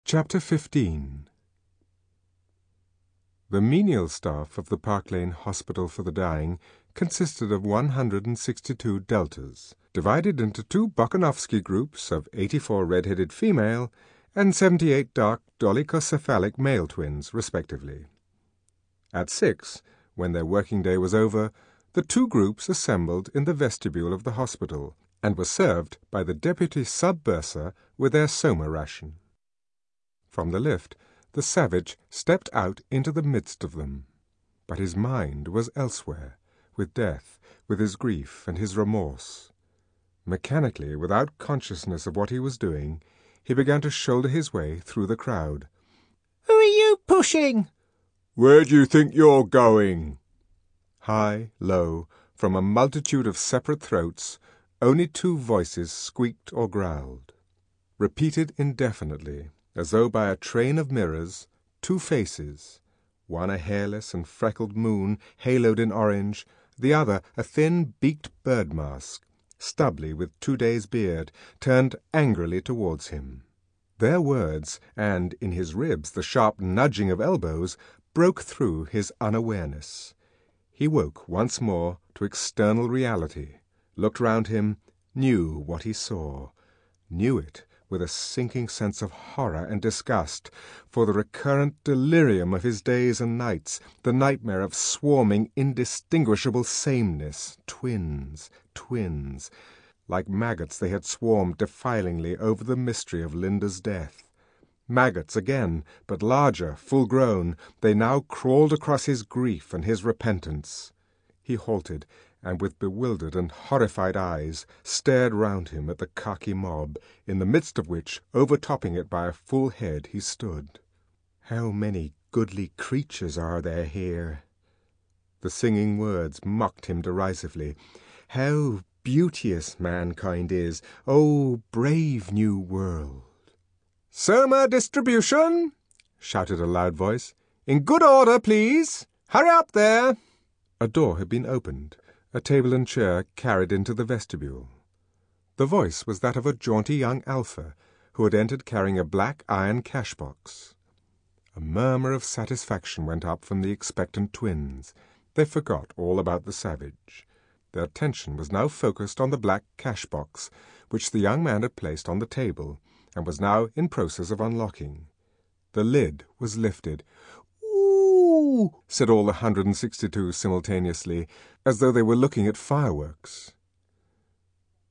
Chapter 15. The menial staff of the Park Lane Hospital for the Dying consisted of 162 deltas, divided into 2 Bokanovsky groups of 84 red-headed female and 78 dark dolichocephalic male twins, respectively. At 6, when their working day was over, the 2 groups assembled in the vestibule of the hospital and were served by the deputy sub-bursar with their soma ration. From the lift, the savage stepped out into the midst of them. But his mind was elsewhere, with death, with his grief and his remorse. Mechanically, without consciousness of what he was doing, he began to shoulder his way through the crowd. "Who are you pushing?" "Where do you think you're going?" High, low, from a multitude of separate throats, only 2 voices squeaked or growled. Repeated indefinitely, as though by a train of mirrors, 2 faces, one a hairless and freckled moon haloed in orange, the other a thin beaked bird mask, stubbly with 2 days' beard, turned angrily towards him. Their words, and in his ribs the sharp nudging of elbows, broke through his unawareness. He woke once more to external reality, looked round him, knew what he saw, knew it with a sinking sense of horror and disgust, for the recurrent delirium of his days and nights, the nightmare of swarming, indistinguishable sameness, twins, like maggots they had swarmed defilingly over the mystery of Linda's death. Maggots again, but larger, full-grown, they now crawled across his grief and his repentance. He halted, and with bewildered and horrified eyes stared round him at the khaki mob, in the midst of which, overtopping it by a full head, he stood. "How many goodly creatures are there here?" The singing words mocked him derisively. "How beauteous mankind is, O brave new world!" "Soma distribution!" shouted a loud voice. "In good order, please! Hurry up there!" A door had been opened, a table and chair carried into the vestibule. The voice was that of a jaunty young Alpha, who had entered carrying a black iron cash-box. A murmur of satisfaction went up from the expectant twins. They forgot all about the savage. Their attention was now focused on the black cash-box, which the young man had placed on the table, and was now in process of unlocking. The lid was lifted. "Ooh!" said all the 162 simultaneously, as though they were looking at fireworks.